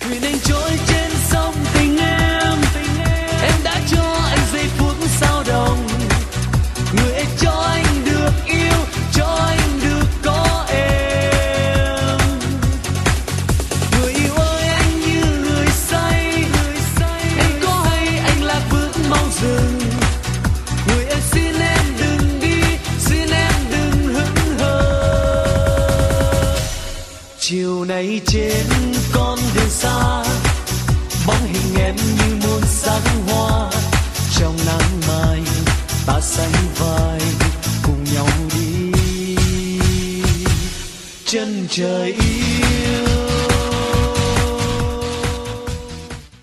thuyền anh trôi trên sông tình em đã cho anh giây phút sao động. Người ấy cho anh được yêu, cho anh được có em. Người yêu ơi anh như người say, em có hay anh lạc bước mau dừng. Người ơi xin em đừng đi, xin em đừng hững hờ. Chiều nay trên con đường xa, bóng hình em như muôn sắc hoa. Trong nắng mai ta sánh vai cùng nhau đi. Chân trời